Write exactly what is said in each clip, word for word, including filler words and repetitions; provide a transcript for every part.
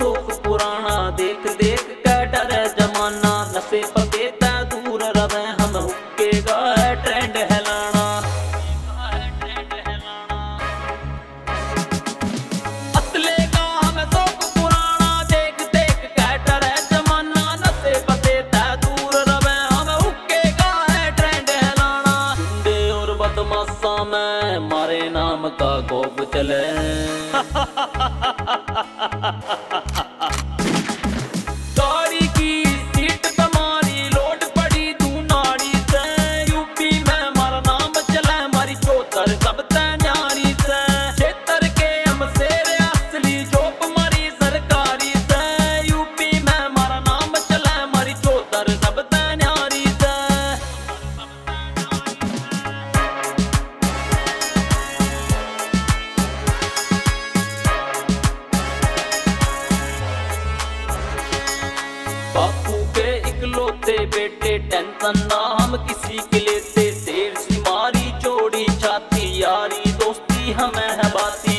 शोक पुराना, देख देख के डरे जमाना। नशे पते ते दूर रहे हम, हुक्के का है ट्रेंड हिलाना। असले का हमें शोक पुराना, देख देख के डरे जमाना। नशे पते ते दूर रहे हम, हुक्के का है ट्रेंड हिलाना। गुंडे और बदमाशा में मारे नाम का खौफ चले। गाड़ी की सीट पे मारी लोड पड़ी तू नाड़ी से, यूपी में मारा नाम चले मारी चौतर सब न्यारी से। क्षेत्र के हम शेर असली जोप मारी सरकारी से, यूपी में मारा नाम चले मारी चौतर सब न्यारी से। बापू के इकलौते बेटे, टेंशन ना हम किसी के लेते। शेर सी मारी चौड़ी छाती, यारी दोस्ती हमें है बाती।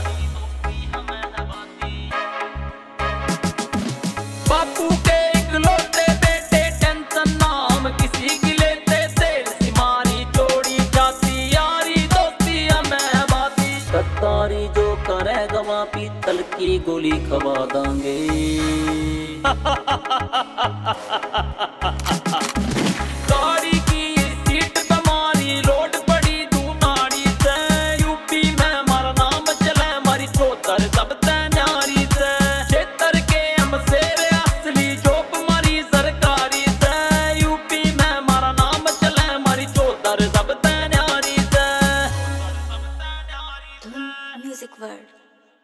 बापू के इकलौते बेटे, टेंशन ना हम किसी के लेते। शेर सी मारी चौड़ी छाती, यारी दोस्ती हमें है बाती। गद्दारी जो करे गवा, पीतल की गोली खवा देंगे। गाड़ी की सीट पे मारी लोड पड़ी तू नाड़ी से, यूपी में मारा नाम चले मारी चौतर सब